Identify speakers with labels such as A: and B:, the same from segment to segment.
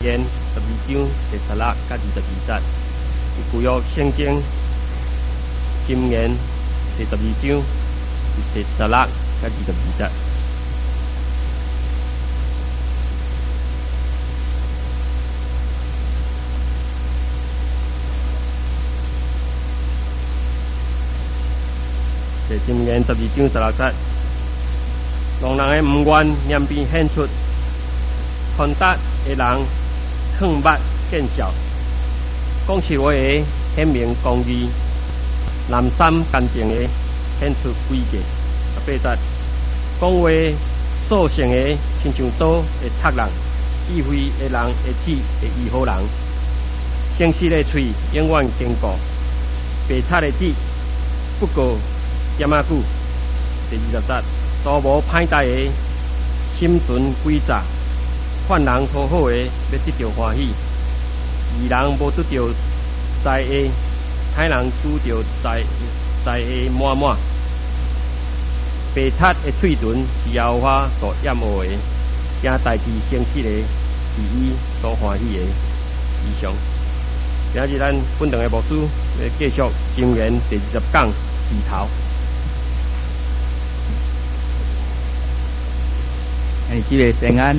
A: 言12章第16甲22节，旧約聖經箴言第12章第16甲22節。第箴言12章16節，狼人的唔願兩邊顯出，傳達的人勸捌見效，講實話的顯明公義，南山乾淨的顯出詭計。8節，講話所成的親像刀會插人，智慧的人會指會醫好人，誠實的喙永遠堅固，白賊的指不過點仔久。第20節，多無歹代的心存詭詐，勸人討好的要得到歡喜，義人無得到財的，歹人拄到財的滿滿。白賊的喙唇是耶和華所厭惡的，行代志誠實的是伊所歡喜的。以上，今日咱本堂的牧師要繼續箴言第20講字頭。
B: 這個平安，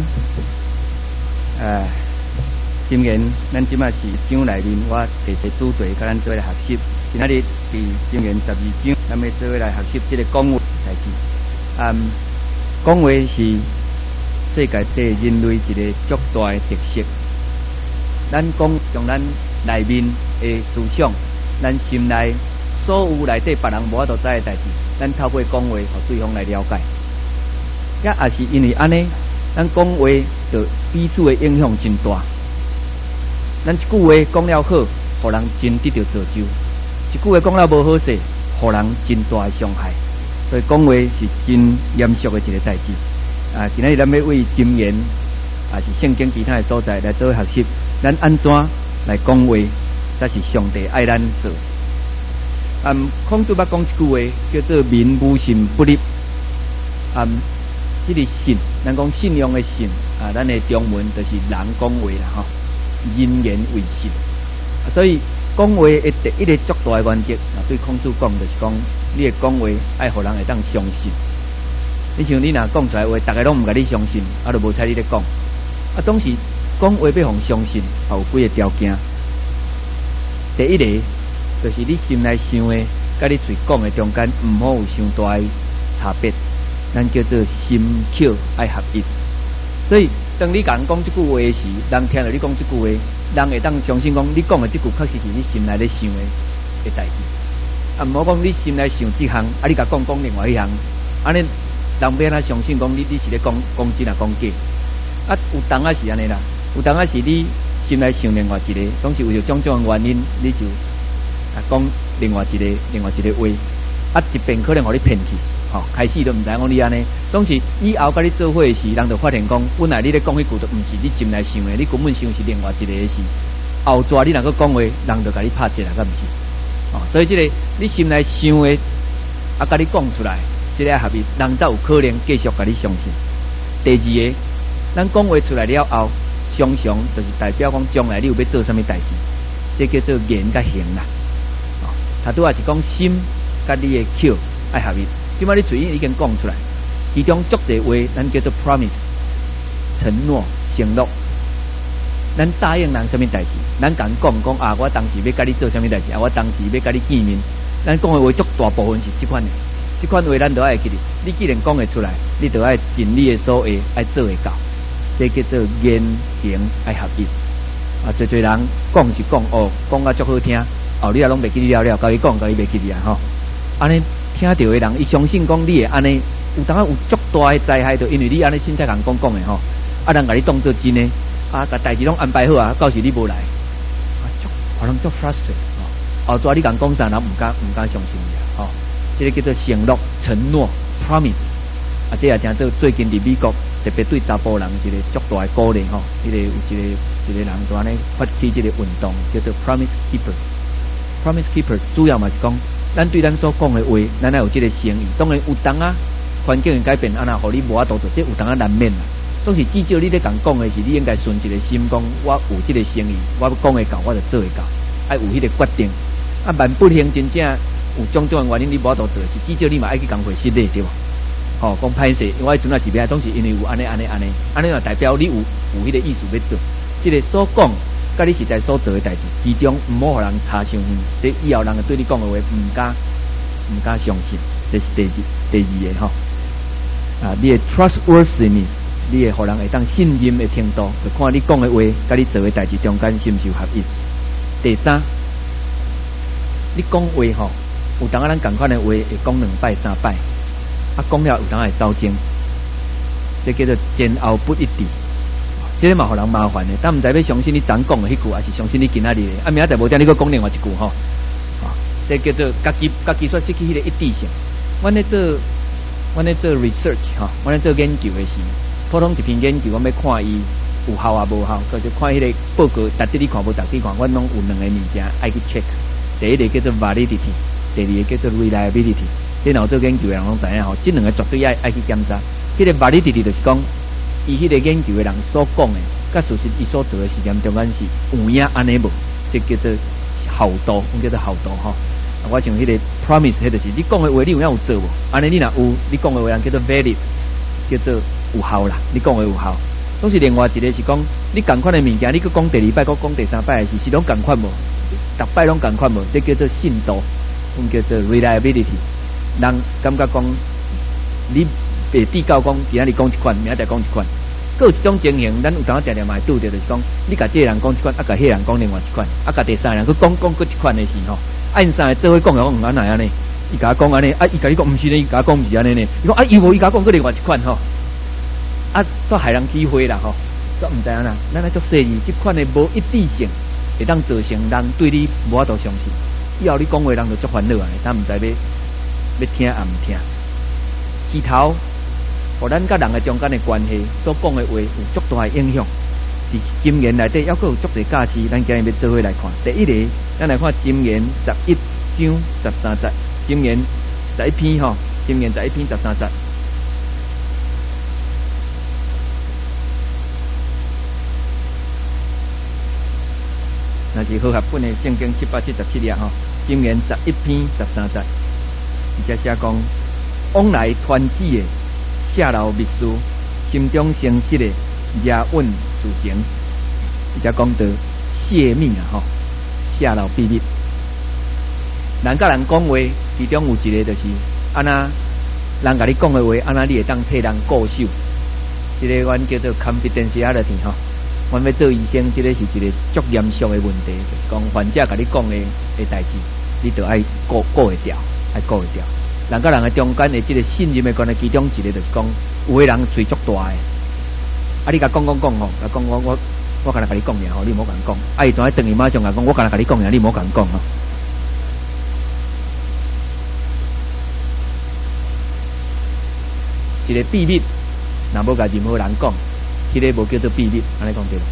B: 箴言，咱即馬是章內面我第一主題，甲咱做來學習。今仔日佇箴言12章，咱要做來學習這個講話代志。講話是世界對人類一個足大的特色。咱講從咱內面的思想，咱心內所有內底別人無法度知的代志，咱透過講話，互對方來了解。也是因為安尼，咱講話就彼此的影響真大。咱一句話講了好，互人真得到造就；一句話講了無好勢，互人真大的傷害。所以講話是真嚴肅的一個代志。今仔日咱要為箴言，是聖經其他的所在來做學習。咱安怎來講話，才是上帝愛咱做。孔子捌講一句話，叫做“民無信不立”。這個信，咱講信用的信，咱的中文就是人講話啦，吼，人言為信。所以講話的第一個足大的原則，對孔子講就是講，你的講話愛互人會當相信。你像你若講出來話，大家攏唔甲你相信，就無采你咧講。當時講話要互相信，有幾個條件。第一個就是你心內想的，甲你嘴講的中間，唔好有傷大的差別。咱叫做心口愛合一，所以當你甲人講這句話時，人聽到你講這句話，人會當相信講你講的這句確實是你心內咧想的代志。唔好講你心內想這項，你甲講另外一項，安尼人免哪相信講你是咧講真啊講假。有當啊是安尼啦，有當啊是你心內想另外一個，總是為了種種的原因，你就講另外一個話，一邊可能互你騙去。開始都唔知講你安尼，總是以後甲你做伙的時，人就發現講，本來你咧講迄句都唔是你心內想的，你根本想是另外一個的事。後抓你若個講話，人就甲你拍折啦，敢唔是？所以這個你心內想的，甲你講出來，這個合意，人才有可能繼續甲你相信。第二個，咱講話出來了後，常常就是代表講將來你有要做什麼代志，這叫做言甲行啦。他拄也是講心甲你的口愛合意。今仔你嘴已經講出來，其中足個話，咱叫做 promise， 承諾、承諾。咱答應人什麼代志，咱敢講我當時要甲你做什麼代志，我當時要甲你見面。咱講的話足大部分是這款的，這款話咱都愛記得。你既然講得出來，你就愛盡你的所會，愛做會到。這叫做言行愛合一。最人講是講講啊足好聽，你也攏袂記你了，甲伊講，甲伊袂記你啊吼。安尼。聽到的人，伊相信講你會安尼，有當有足大的災害，就因為你安尼凊彩人講的吼，人甲你當做真的，甲代志攏安排好啊，到時你無來，可能足 frustrate 後抓你人講啥，人唔敢相信你啊，這個叫做承諾、承諾 promise，這也正做最近佇美國特別對查甫人一個足大的鼓勵吼，有一個人就安尼發起這個運動，叫做 promise keeper。promise keeper 主要嘛是講。咱對咱所講的話，咱要有這個誠意。當然有當啊，環境的改變，互你無法度做，這有當啊難免啦。 总是至少你咧讲的是，你应该顺一个心讲，我有这个诚意，我讲会到，我就做会到，爱有迄个决定。啊，万不幸真正有种种的原因，你无法度做，是至少你嘛爱去工会失礼对吧？哦，讲歹势，因为我阵啊是边总是因为有安尼，就代表你有迄个意思要做。这个所讲，甲你实在所做的代志，其中唔好互人差伤远，这以后人对你讲的话唔敢相信，这是第二个吼。啊，你的 trustworthiness， 你的互人会当信任的程度，就看你讲的话，甲你做的代志中间是唔是有合一。第三，你讲话吼，有当咱共款的话会讲2摆3摆，啊讲了有当会走精，这叫做前后不一致。这个嘛互人麻烦的，但唔知要相信你昨讲的迄句，还是相信你今仔日的。啊，明仔载无听你讲另外一句吼，啊，这叫做家己说失去迄个一致性。阮咧做 research 哈，阮咧做研究的时，普通一篇研究，我要看伊有效啊无效，就是看迄个报告，值得你看无值得你看，阮拢有2个物件爱去 check。第一个叫做 validity， 第二个叫做 reliability。电脑做研究的人拢知影吼，这2个绝对爱去检查。迄个 validity 就是讲，伊迄个研究的人所讲的，甲事实伊所做的实验中间是有影安尼无，这叫做效度，叫做效度吼。我像迄个 promise， 迄就是你讲的话，你有影有做无？安尼你若有，你讲的话人叫做 valid， 叫做有效啦。你讲的有效，拢是另外一个是讲，你共款的物件，你去讲第2摆，搁讲第3摆的是拢共款无？逐摆拢共款无？这叫做信度，叫做 reliability。人感觉讲，你袂比较讲，今仔日讲一款，明仔再讲一款。各有一种情形，咱有当常常嘛会拄着，就是讲，你甲这个人讲一款，啊，甲迄个人讲另外一款，啊，甲第三个人去讲搁一款的时候。按三个做伙讲讲唔安那样呢？伊甲我讲安尼，啊，伊甲你讲唔是呢，伊甲我讲唔是安尼呢。伊讲啊，伊无伊甲我讲过另外一款吼，啊，煞害人机会啦吼，煞唔知影啦。咱来做生意，这款的无一致性，会当造成人对你无法度相信。以后你讲话人就足烦恼啊，但唔知要听啊唔听。其头，互咱甲人的中间的关系，所讲的话有足大的影响。伫箴言内底，还佫有足侪价值，咱今日要做伙来看。第一个，咱来看箴言11章13节，箴言11篇吼，箴言11篇13节。那是好合本的圣经777页吼，箴言11篇13节，而且写讲，往来团子的下流秘书，心中诚实的。押韵事情，而且讲到泄密啊吼，泄露秘密。人甲人讲话，其中有一个就是安那人甲你讲的话，安那你会当替人固守。这个阮叫做 confidentiality 吼。阮要做医生，这个是一个足严肃的问题，就是讲患者甲你讲的代志，你就爱顾会掉，爱顾会掉。人甲人的中间的这个信任的关系，其中一个就是讲，有的人嘴足大的。啊！你甲讲吼，甲讲我干那甲你讲尔吼，你莫甲人讲。啊！伊怎爱等于马上甲讲，我干那甲你讲尔，你莫甲人讲吼。一个秘密，若无甲任何人讲，迄个无叫做秘密，安尼讲对了。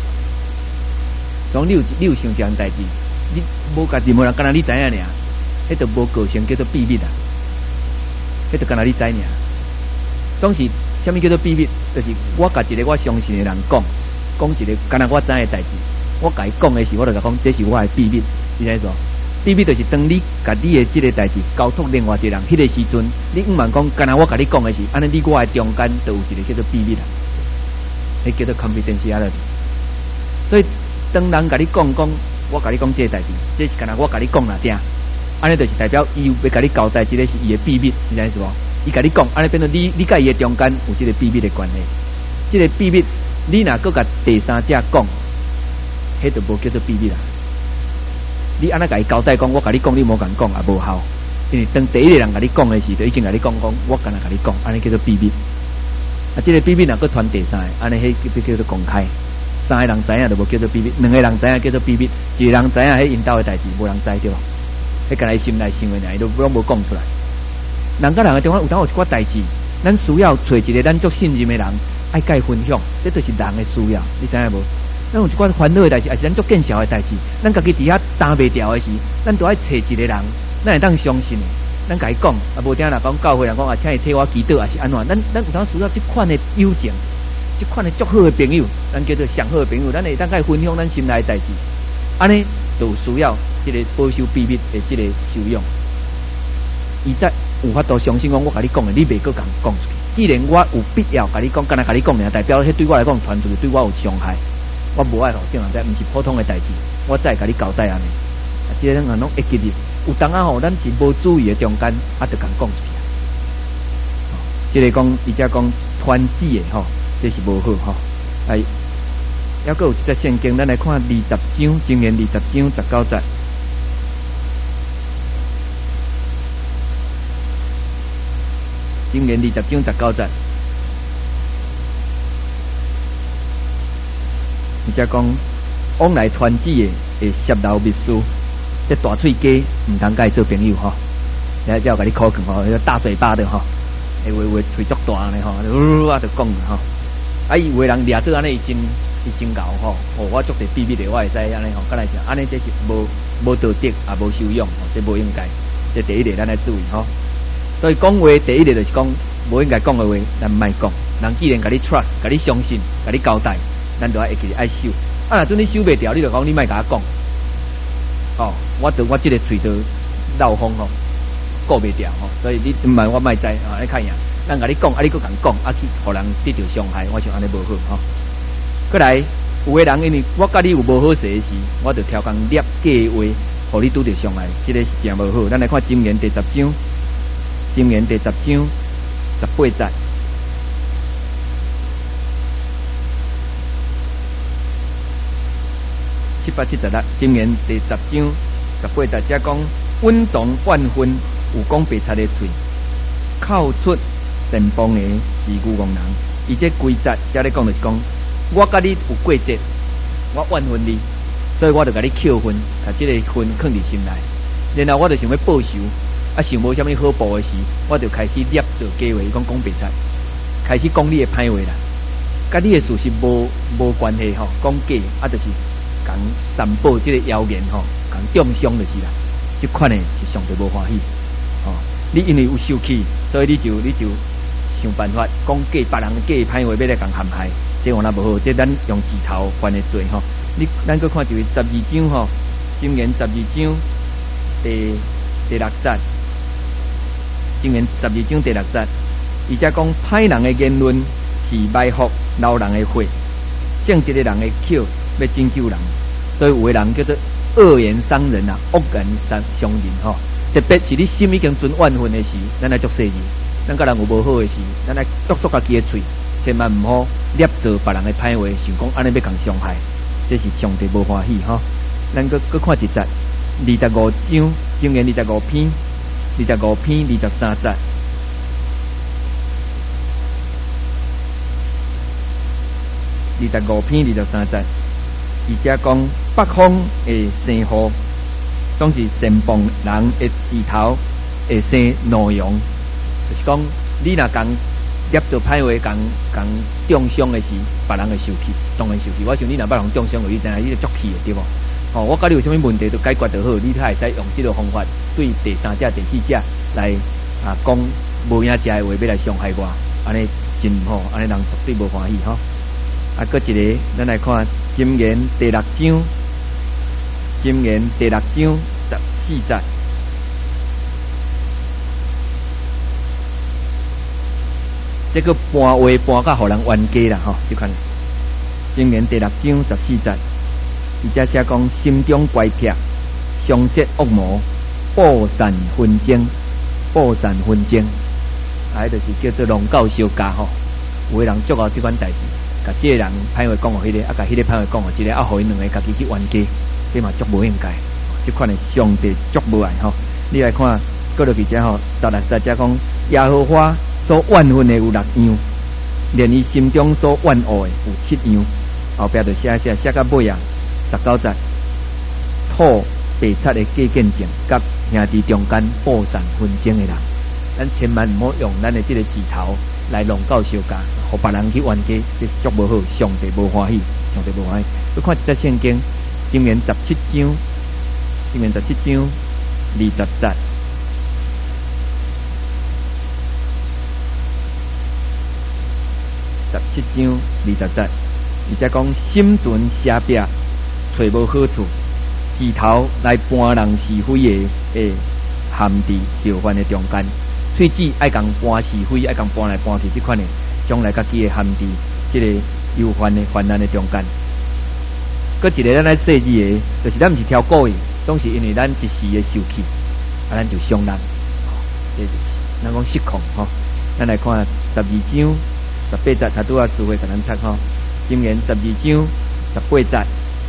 B: 总你有想这样代志，你无甲任何人，干那你知影尔，迄就无构成叫做秘密啊。迄就干那你知尔，总是。什么叫做秘密？就是我甲一个我相信的人讲一个干那我知的代志，我甲伊讲的时，我就甲讲这是我的秘密。你知说，秘密就是当你甲你的这个代志交托另外一个人，迄个时阵，你毋茫讲干那我甲你讲的是，安尼你我的中间就有一个叫做秘密啦，迄叫做 confidentiality。所以当人甲你讲，我甲你讲这个代志，这是干那我甲你讲啦，定，安尼就是代表伊要甲你交代，这个是伊的秘密，你知说？伊甲你讲，安尼变成你甲伊的中间有这个秘密的关系。这个秘密，你若搁甲第三者讲，迄就无叫做秘密啦。你安尼甲伊交代讲，我甲你讲，你无甲讲也无效，因为当第一个人甲你讲的时，就已经甲你讲，我干那甲你讲，安尼叫做秘密。啊，这个秘密若搁传第三个，安尼迄叫做公开。3个人知影就无叫做秘密，2个人知影叫做秘密，1个人知影迄因兜的代志，无人知对吧？迄干那心内想的尔，伊都拢无讲出来。人甲人的中间有当有一寡代志，咱需要找一个咱足信任的人，爱甲伊分享，这就是人的需要，你知影无？咱有一寡烦恼的代志，还是咱足见效的代志，咱家己伫遐担袂掉的时，咱都爱找一个人，咱会当相信的，咱甲伊讲，啊无听人讲教会人讲啊，请伊替我祈祷，还是安怎？咱有当需要这款的友情， 即款的足好的朋友，咱叫做上好的朋友，咱会当甲伊分享咱心内的代志，安尼就需要即个保守秘密的即个修养。伊则有法度相信讲，我甲你讲的，你袂搁共讲出去。既然我有必要甲你讲，干那甲你讲尔，代表迄对我来讲传出去对我有伤害，我无爱互众人知，毋是普通的代志，我再甲你交代安尼。即个人拢会记哩，有当啊吼，咱是无注意的中间，就共讲出去。即个讲，伊则讲传旨的吼，这是无好吼。哎，还佫有一只圣经，咱来看20章，箴言20章19节。箴言20章19節，伊則講往來傳旨的會泄漏密書，即大喙雞唔通甲伊做朋友吼。然後才有甲你考卷吼，大嘴巴的吼，會喙足大呢吼，啊就講吼。啊，伊有個人掠做安尼，伊真牛吼，我足地秘密的，我會知安尼吼。甲來講，安尼這是無道德，也無修養，這無應該。這第一個咱來注意吼。所以講話第一個就是講，無應該講嘅話，咱唔愛講。人既然甲你 trust， 甲你相信，甲你交代，咱就愛記愛守。啊，若陣你守袂掉，你就講你莫甲我講。哦，我這個喙就漏風吼，顧袂掉吼。所以你唔係我莫知啊，你看樣，咱甲你講，啊你佫共講，啊去互人得到傷害，我想安尼無好吼。過來有個人因為我甲你有無好勢時，我就挑工捏假話，互你拄到傷害，這個是真無好。咱來看箴言第10章。箴言第10章18節，17啦。箴言第10章18節，則講穩重萬分，有講白賊的喙，口出善邦的是愚妄人。伊這規節則咧講就是講，我甲你有過節，我萬分你，所以我就甲你扣分，把這個分囥佇心內，然後我就想要報仇。啊，想無啥物好報的時，我就開始捏造假話，講白賊，開始講你的歹話啦。甲你的事實無關係吼，講假啊，就是講散布這個謠言吼，講中傷就是啦。這款的是上帝無歡喜吼。你因為有受氣，所以你就想辦法講假別人假歹話，要來講陷害，這樣那無好。這咱用字頭犯的罪吼。咱擱看就是12章吼，箴言12章第6節。箴言12章第6節，伊則講歹人的言論是埋伏老人的血，正直的人的口要拯救人，所以有個人叫做惡言傷人啊，惡言傷人吼。特別是你心已經存怨恨的時，咱來作細字，咱甲人有無好的時，咱來督家己的喙，千萬唔好捏造別人的歹話，想講安尼要共傷害，這是上帝無歡喜吼。咱擱看一節25章，箴言25篇23節，伊則講北方的生雨，總是善邦人的舌頭會生怒容，就是講你若講捏造歹話，講中傷的時，別人會受氣，當然受氣。我想你若捌人中傷，你知影你就足氣的對無？哦，我甲你有啥物問題，就解決就好。你才會使用這個方法對第三者、第四者來講無影食的話，要來傷害我，安尼真唔好，安尼人絕對無歡喜吼。啊，擱一個，咱來看箴言第6章14節，這個搬話搬甲互人冤家啦吼，就看箴言第6章14節。伊則寫講心中乖僻，常設惡謀，報善紛爭，就是叫做龍狗相加吼。有個人做到這款代志，甲這個人歹話講互迄個，啊甲迄個歹話講互這個，啊互因兩個家己去冤家，這嘛足無應該。這款的上帝足無愛吼。你來看，過落去遮吼，16節遮講耶和華所怨恨的有6樣，連伊心中所怨惡的有7樣。後壁就寫到尾啊。19節，吐白賊的假見證，甲兄弟中間報善紛爭的人，咱千萬唔好用咱的這個字頭來弄到相加，互別人去冤家，這是足無好，上帝無歡喜。你看一隻聖經，箴言17章20節，17 章20节，而且讲心存邪僻，找无好处，指头来搬人是非的陷伫条犯的中间，喙齿爱共搬是非，爱共搬来搬去，这款的将来家己会陷伫这个忧患的患难的中间。搁一个咱来说字的，就是咱毋是挑故意，总是因为咱一时的受气，咱就伤人，这就是咱讲失控吼。咱来看12章18节，他拄啊词汇甲咱读吼，箴言12章18节，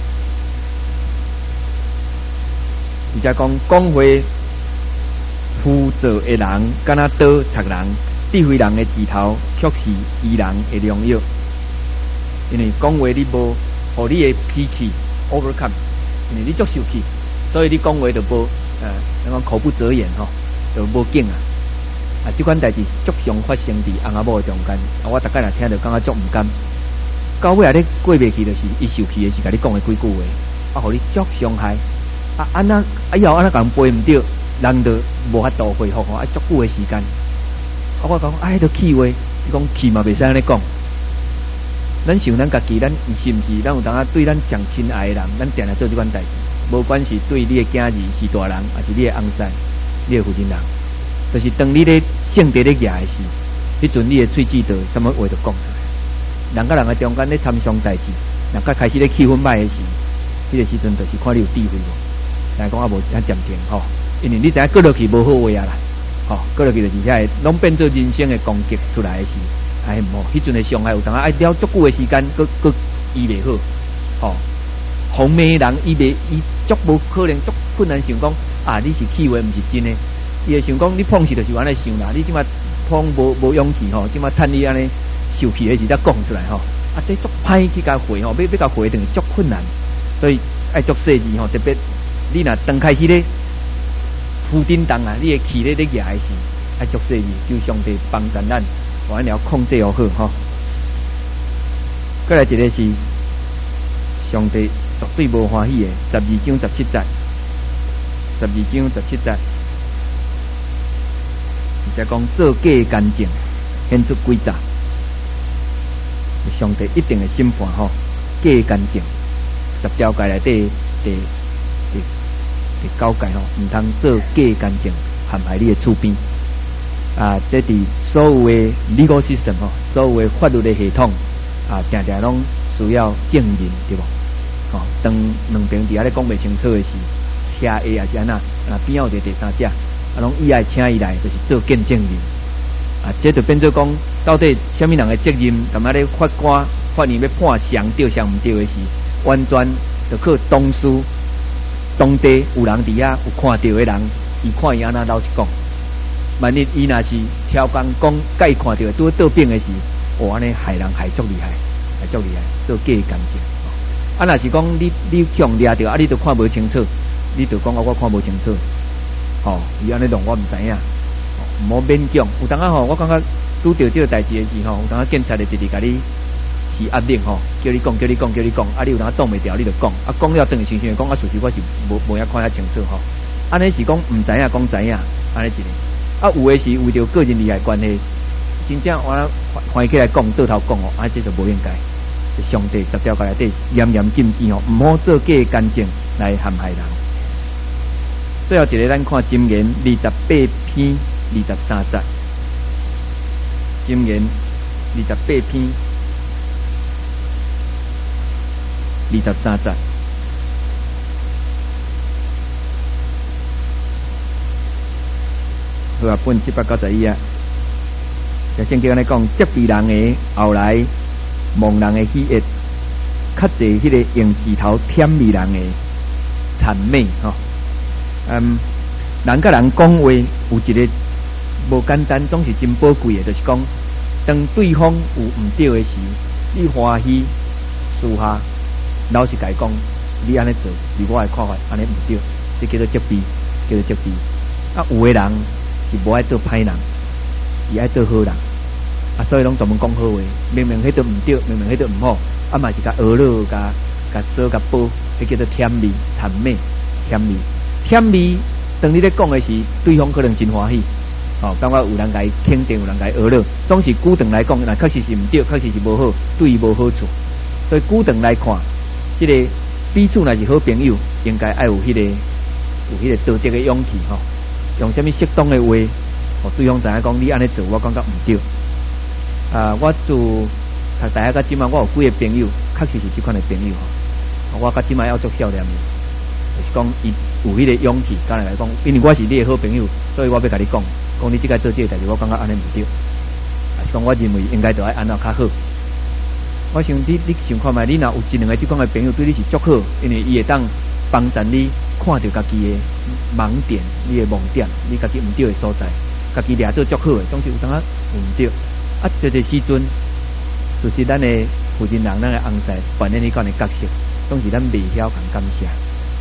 B: 而且讲话负责的人，敢若刀插人，智慧人的指头却是愚人的良药。因为讲话你无。互你的脾气 overcome， 因为你足受气，所以你讲话就无咱讲口不择言吼，就无劲啊。这款代志足常发生伫翁仔某中间。我大概若听到感觉足毋甘，到尾你过袂去，就是伊受气的是甲你讲的几句话，互你足伤害。以后安那共背毋着，人就无法度恢复吼，足久的时间。我讲迄个气话，你讲气嘛袂使安尼讲。咱想咱家己，咱是毋是咱有当对咱上亲爱的人，咱定来做这款代志，无管是对你的囝儿是大人，还是你的翁婿、你的负责人，就是当你咧性地咧举的时，迄阵你的喙齿就什么话就讲出来。人甲人的中间咧参详代志，人甲开始咧气氛歹的时，迄个时阵就是看你有智慧无。来讲无遐暂停吼，因为你知影过落去无好话啊啦，吼过落去就是遐拢变做人生的攻击出来的时。哎，无，迄阵的伤害有当爱了足久的时间，佮医袂好，吼、红眉人伊足无可能，足困难想讲啊，你是气话，毋是真的。伊会想讲你碰气就是安尼想啦，你即马碰无勇气吼，即马趁你安尼受气的时才讲出来吼，这足歹去甲回吼，要甲回等于足困难，所以爱足细致吼，特别你若刚开始咧负震动啊，你的气咧举的时，爱足细致，求上帝帮助咱。完了控制好哈，再来一个是上帝绝对无欢喜的12章17节，12章17节，而且讲做假干净，显出诡诈，上帝一定的审判吼，假干净，10条戒内底第9戒吼，唔通做假干净，陷害你的厝边。这伫所有的 legal system 吼，所有的法律的系统常常拢需要证人，对无？当两边伫遐咧讲袂清楚的时，车 A 也是安那，边有一个第三者，拢伊爱请伊来，就是做见证人。这就变做讲，到底什么人的责任？咁啊咧法官、法院要判谁对谁唔对的时，完全就靠当地有人伫遐有看到的人，伊看伊安那老实讲。万一伊若是超工讲，甲伊看到拄倒病的时，安尼害人害足厉害，做假干净。若是讲你强掠着，你都看无清楚，你就讲我看无清楚，伊安尼弄我唔知影，唔好勉强。有当吼，我感觉拄着这个代志的时有当警察就直直甲你是压力叫你讲，你有当挡袂掉，你就讲，讲了等于想讲，事实我是无遐看遐清楚安尼是讲唔知影讲知影，安尼一个。有的是为着个人利害关系，真正我翻起来讲，倒头讲这就无应该。上帝10条戒内底严严禁止唔好做假干净来陷害人。最后一个，咱看箴言28篇23节，箴言28篇23节。好啊，本791啊，就圣经安尼讲，责备人的后来望人的喜悦，较济迄个用指头舔美人的谄媚吼。人甲人讲话有一个无简单，总是真宝贵的，就是讲，当对方有唔对的时，你欢喜私下老实甲伊讲，你安尼做，以我的看法安尼唔对，这叫做责备，有的人是无爱做歹人，伊爱做好人，所以拢专门讲好话。明明迄都唔对，明明迄都唔好，嘛是甲讹了，甲说甲报，迄叫做舔美、谄媚、舔美。当你咧讲的是，对方可能真欢喜， 哦，感觉有人甲伊肯定，有人甲伊学了，总是久长来讲，那确实是毋对，确实是无好，对伊无好处。所以久长来看，这个彼此若是好朋友，应该爱有迄个道德的勇气吼，用什么适当的话，互对方知影讲你安尼做，我感觉毋对。我自读大学到即马，我有几个朋友，确实是即款的朋友吼。我到即马要做少年的，就是讲伊有迄个勇气，敢来讲，因为我是你的好朋友，所以我要甲你讲你即个做这个代志，我感觉安尼毋对，还是讲我认为应该着爱安怎较好。我想你想看觅，你若有一两个即款的朋友对你是足好，因为伊会当帮助你看到家己的盲点，你的盲点，你家己毋对的所在，家己掠做足好的，总是有当有毋对。这个时阵，就是咱的负责人，咱的翁婿扮演你款的角色，总是咱未晓共感谢。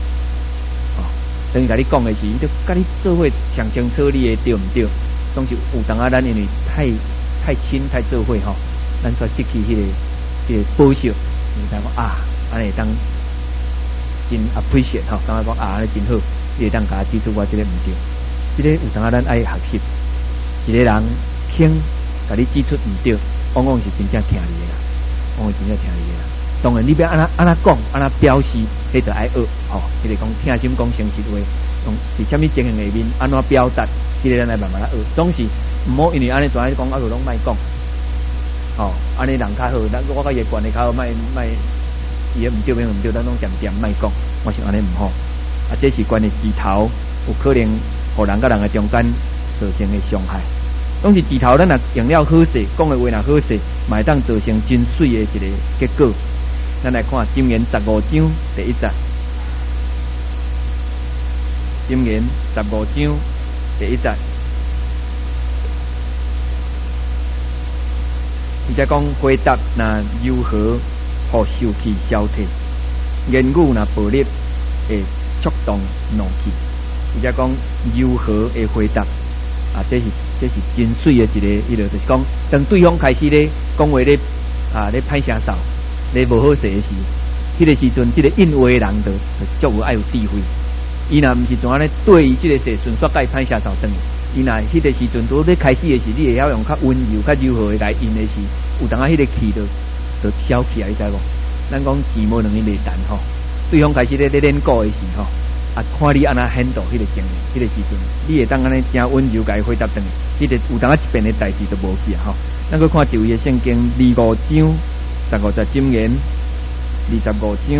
B: 等于甲你讲的是，伊就甲你做伙上清楚你的对毋对，总是有当咱因为太亲太做伙吼，咱才失去迄个保守。你知讲安尼当真 appreciate 吼，感觉讲安尼真好，你会当甲指出我这个毋对。这个有当咱爱学习，一个人肯甲你指出毋对，往往是真正听你的啦，往往真正听你的啦。当然，你要安那讲，安那表示，迄就爱学吼。就是讲听心讲诚实话，用伫什么情形下面安怎表达，这个咱来慢慢来学。总是毋好因为安尼全讲，就拢卖讲。哦，安尼人较好，我甲伊管的较好，卖伊也毋对，毋对，咱拢点卖讲。我想安尼毋好。这是关于指头，有可能互人甲人的中间造成的伤害。总是指头，咱若用了好势，讲的话若好势，嘛会当造成真水的一个结果。咱来看《箴言》15章第1节，《箴言》15章第1节，而且讲回答若柔和，互受气消退；言语若暴力，会触动怒气。而且讲柔和的回答，这是真水的一个，迄个就是讲，当对方开始咧讲话咧咧歹声哨。你无好势的时，迄个时阵，这个应话的人就足有爱有智慧。伊若毋是怎安尼对伊这个事顺续甲伊歹声扫转，伊若迄个时阵拄咧开始的时，你会晓用较温柔、较柔和的来应的时，有当迄个气就消气啊，你知无？咱讲钱无两年袂谈吼，对方开始咧练鼓的时吼，看你安那 handle 迄个情形，迄个时阵，你会当安尼真温柔甲伊回答转，迄个有当一遍的代志都无去啊吼。咱去看一位的圣经25章。15节箴言，25章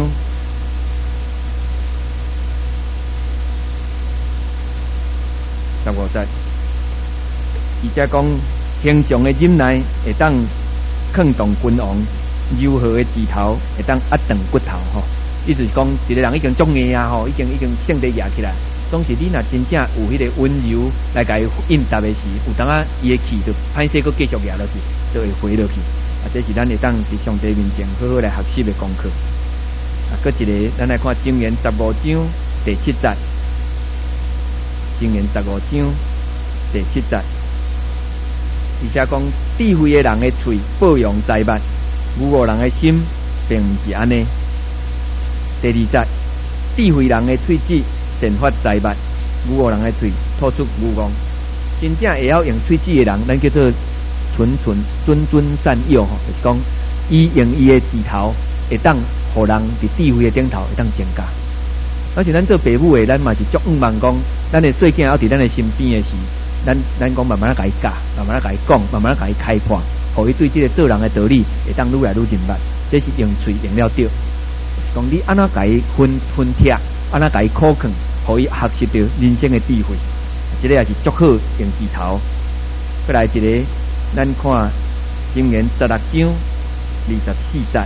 B: 15节，而且讲平常的忍耐会当抗动君王，柔和的指头会当压断骨头吼。意思是讲，一个人已经足硬啊吼，已经性地压起来。总是你若真正有迄个温柔来甲伊应答的时，有当伊的气就歹势，佮继续压落去，就会回落去。这是咱会当伫上帝面前好好来学习的功课。搁一个，咱来看箴言15章第7节。箴言15章第7节，而且讲智慧的人的嘴保养财物，愚恶人的心并毋是安尼。第2节，智慧人的喙齿散发财物，愚恶人的嘴吐出愚妄。真正会晓用喙齿的人，咱叫做谆善诱吼，就是讲，伊用伊的指头会当，互人伫智慧的顶头会当增加。而且咱做父母的，咱嘛是足望讲，咱的细囝要伫咱的身边的时，咱讲慢慢甲伊教，慢慢甲伊讲，慢慢甲伊开阔，互伊对这个做人的道理会当愈来愈明白。这是用嘴用了对，讲你安怎甲伊分剔，安怎甲伊口劝，互伊学习到人生的智慧。这个也是足好用指头。再来一个。咱看箴言16章24节，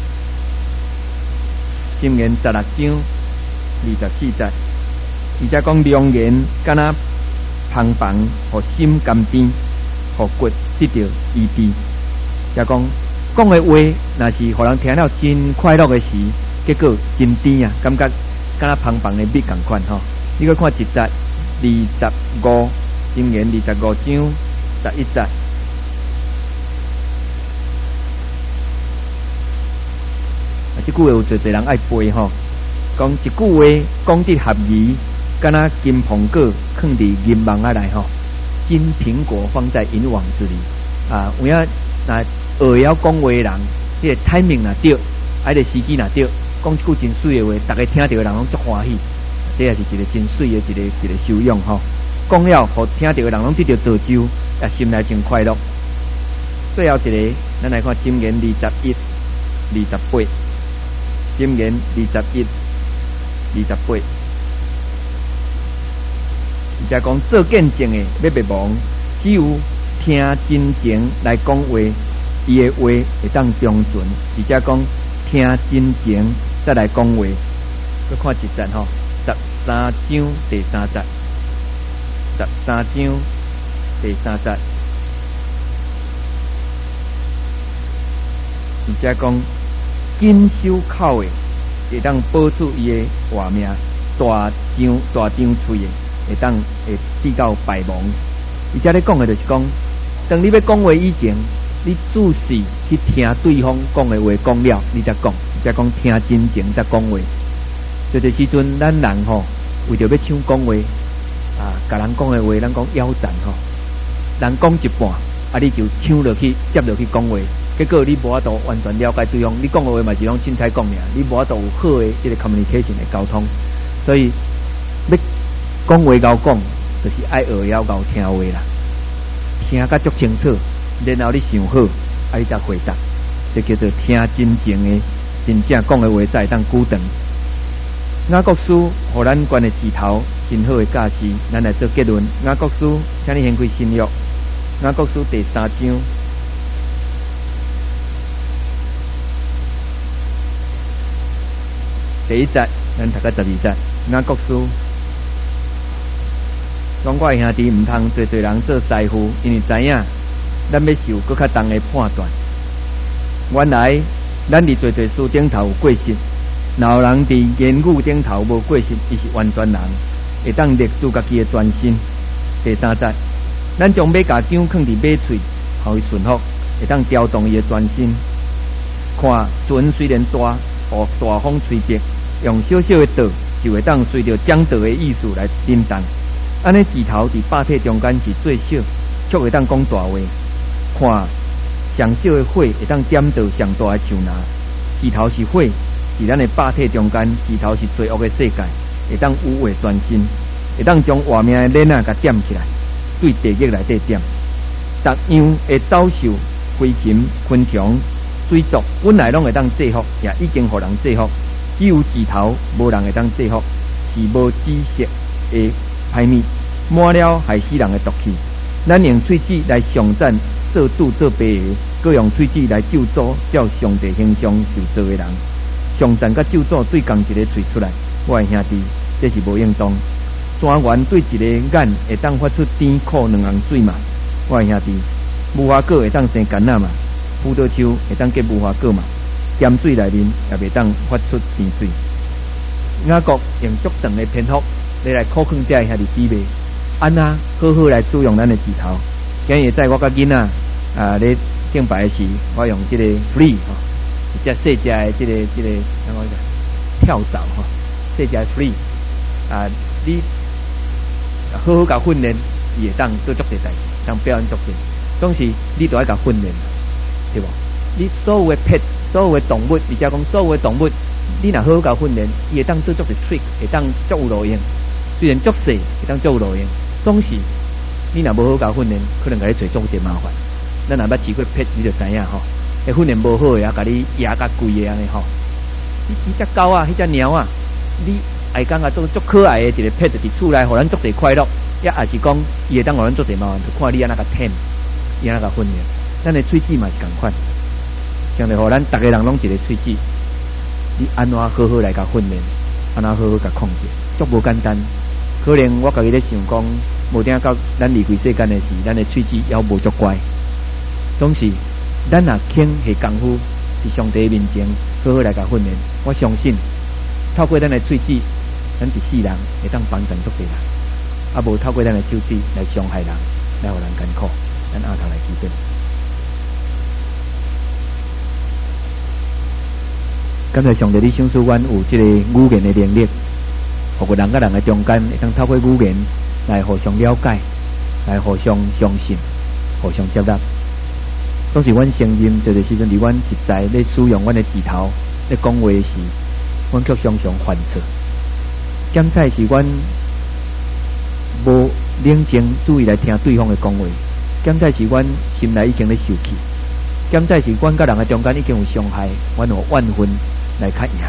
B: 箴言16章24节，而且讲良言敢若芳芳，互心甘甜，互骨得到医治。也讲的话，若是互人听了真快乐的时，结果真甜啊，感觉敢若芳芳的蜜共款吼。你去看1节25，箴言25章11节。这句话有侪人爱背吼，讲一句话讲得合宜，敢若金苹果放伫银网仔内吼。 金苹果放在银网子里啊！有影那学晓讲话的人，这个 timing 若对，这个时机若对，讲一句真水的话，大家听到的人拢足欢喜。这也是一个真水的一个修养吼。讲了，互听到的人拢得到造就，也心内真快乐。最后一个，咱来看箴言21、28。箴言21、28。而且讲做见证的要灭亡，只有听真情来讲话，伊的话会当长存。而且讲听真情再来讲话。再看一节吼，13章第3节，13章第3节。而且讲紧守口的会当保住伊的活命，大张嘴的会抵到败亡。而且咧讲的就是讲，当你要讲话以前，你仔细去听对方讲的话讲了，你才讲，而且讲听真情才讲话。就这时阵，咱人吼为着要抢讲话啊，甲人讲的话，咱讲腰斩吼，人讲一半啊，你就抢落去接落去讲话。结果你无法度完全了解对方，你讲的话嘛是拢凊彩讲尔，你无法度有好的这个 communication 的沟通，所以要讲话够讲，就是爱学晓够听话啦，听甲足清楚，然后你想好，啊你才回答，这叫做听真正的、真正讲的话才会当久长。雅各书互咱关的字头真好的教示，咱来做结论。雅各书，请你掀开新约，雅各书第3章。第1节，咱读到12节。雅各书，讲我的兄弟唔通做人做师傅，因为知影咱要受搁较重的判断。原来咱伫做事顶头有过失，若有人伫言语顶头无过失，伊是完全人，会当勒住家己的专心。第3节，咱将马甲姜放伫马喙，互伊顺服，会当调动伊的专心。看船虽然大，互大风吹折，用小小的舵就会当随着桨舵的意思来震动。安尼字头伫百体中间是最小，却会当讲大话。看上小的火会当点到上大的树芽，字头是火，伫咱的百体中间，字头是罪恶的世界，会当污秽专心，会当将活命的链甲点起来，对地狱内底点。逐样会遭受飞禽、昆虫、水族，本来拢会当制服，也已经互人制服。只有字头无人会当制服，是无知识的歹物，满了害死人的毒气。咱用喙齿来上赞做主做爸的，各用喙齿来咒诅照上帝形象受造的人。上赞甲咒诅对共一个喙出来，我的兄弟，这是无应当。山原对一个眼会当发出甜苦两行水嘛？我的兄弟，无花果会当生柑仔嘛？葡萄树会当结无花果嘛？咸水内面也袂当发出甜水。雅各用足长的篇幅，你来考劝这兄弟姊妹，安那好好来使用咱的字头。今日在我甲囡仔咧敬拜时，我用这个 free 哈，一只细只的这个怎讲个跳蚤哈，细只 free 你好好甲训练，伊会当做足侪代志，当表演足侪。总是你都要甲训练，对无？你所有的 pet， 所有的动物，而且讲所有的动物，你若好好甲训练，伊会当做足侪 trick， 会当足有路用。虽然足细，会当足有路用。总是你若无好甲训练，可能甲你找足侪麻烦。咱若捌饲过 pet， 你就知影吼，迄训练无好的啊，甲你压甲贵的安尼吼。迄只狗啊，迄只猫啊，你爱讲啊，做足可爱的一个 pet， 伫厝内互咱足侪快乐，也是讲伊会当互咱足侪麻烦，就看你安那甲舔，伊安那甲训练。咱的喙齿嘛是共款。像来，互咱逐个人拢一个喙齿，你安怎好好来甲训练，安怎好好甲控制，足无简单。可能我家己咧想讲，无定到咱离开世间的事，咱的喙齿也无足乖。总是咱若肯下功夫，伫上帝面前好好来甲训练，我相信透过咱的喙齿，咱一世人会当帮助足侪人，啊无透过咱的手指来伤害人，来互人艰苦。咱下头来祈祷。刚才上帝你赏赐阮有这个语言的能力，互个人甲人的中间会当透过语言来互相了解， 来互相相信、互相接纳。当时阮承认这个时阵，伫阮实在咧使用阮的指头咧讲话时，阮却常常犯错。检采是阮无冷静注意来听对方的讲话，检采是阮心内已经咧受气，检采是阮甲人的中间已经有伤害，阮有怨愤来较赢。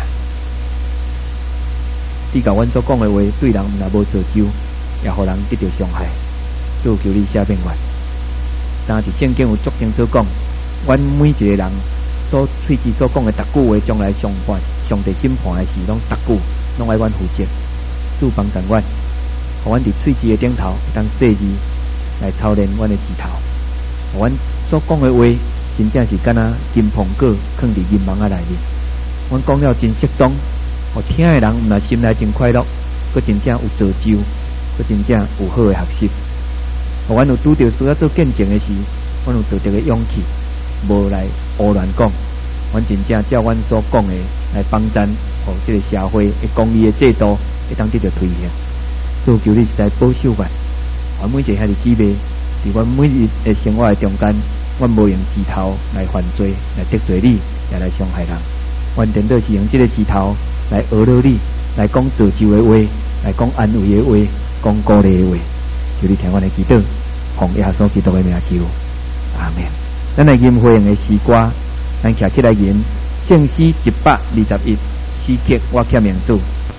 B: 你甲阮所讲的话，对人若无造就，也互人得到伤害。主求你赦免我。但是圣经有足清楚讲，阮每一个人所喙齿所讲的逐句话，将来上帝审判的时，拢逐句拢爱阮负责。主帮助阮，互阮伫喙齿的顶头当细字来操练阮的指头，互阮所讲的话，真正是敢若金苹果放伫银芒仔内面。阮讲了真适当，互听的人毋但心内真快乐，佫真正有造就，佫真正有好的学习。互阮有拄着需要做见证的时，阮有做着个勇气，无来胡乱讲。阮真正照阮所讲的来帮赞，互这个社会的公义的制度会当得到推行。主求你实在保守阮，阮每一个兄弟姊妹，伫阮每日的生活的中间，阮无用指头来犯罪，来得罪你，也来伤害人。阮颠倒是用这个指头来讹了你，来讲造就的话，来讲安慰的话，讲鼓励的话。求你听阮的祈祷，奉耶稣基督的名求，阿门。咱来吟会用的诗歌，咱徛起来吟，正诗121，诗曲我欠名主。